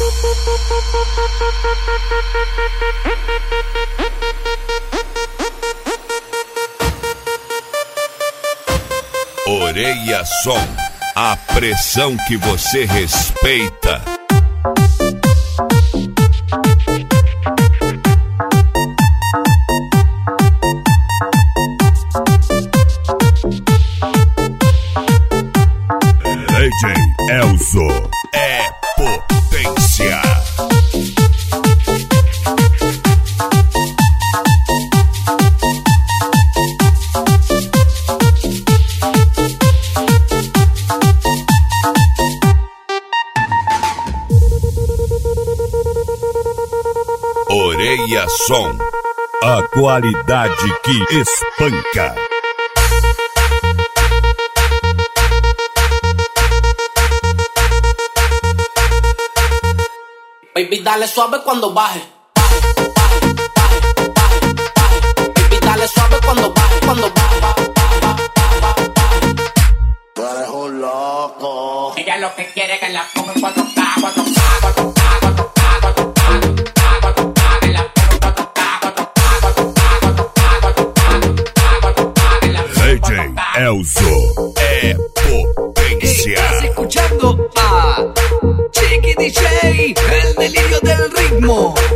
Orelha Som, a pressão que você respeita. DJ Elzo é potência. Orelha Som, a qualidade que espanca. Baby, dale suave cuando baje. Baby, dale suave cuando baje, cuando baje. Tú eres un loco. Ella lo que quiere es que la ponga en 4K, 4K, 4K, 4K, 4K, 4K, que la ponga en 4K, 4K, 4K, 4K, 4K, que la ponga en 4K. DJ Elzo é potência. Estás escuchando a Chiqui DJ, el delirio del ritmo.